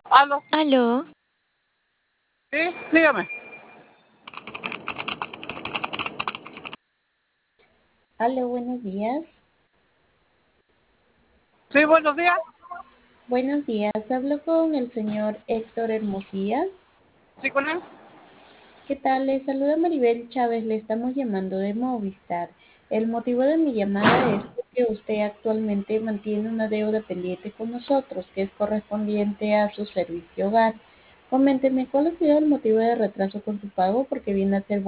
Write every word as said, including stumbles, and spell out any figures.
Aló, Aló, sí, dígame. Aló, buenos días. Sí, buenos días. Buenos días, hablo con el señor Héctor Hermosilla. Sí, con él. ¿Qué tal? Le saluda Maribel Chávez, le estamos llamando de Movistar. El motivo de mi llamada es porque usted actualmente mantiene una deuda pendiente con nosotros, que es correspondiente a su servicio hogar. Coménteme, ¿cuál ha sido el motivo de retraso con su pago? Porque viene a ser